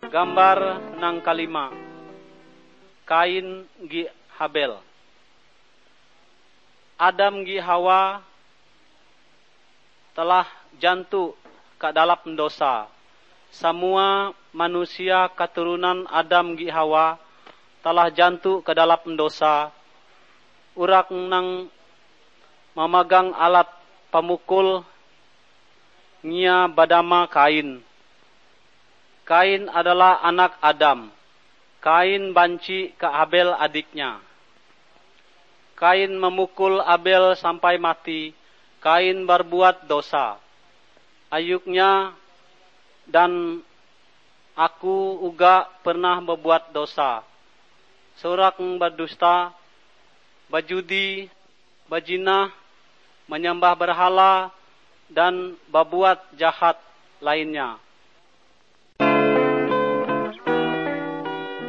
Gambar nang kalima, Kain gi Habel. Adam gi Hawa telah jantu ke dalam dosa. Semua manusia keturunan Adam gi Hawa telah jantu ke dalam dosa. Urak nang memegang alat pemukul ngia badama Kain. Kain adalah anak Adam. Kain banci ke Abel adiknya. Kain memukul Abel sampai mati. Kain berbuat dosa. Ayuknya dan aku juga pernah berbuat dosa. Seorang berdusta, berjudi, berzinah, menyembah berhala, dan berbuat jahat lainnya.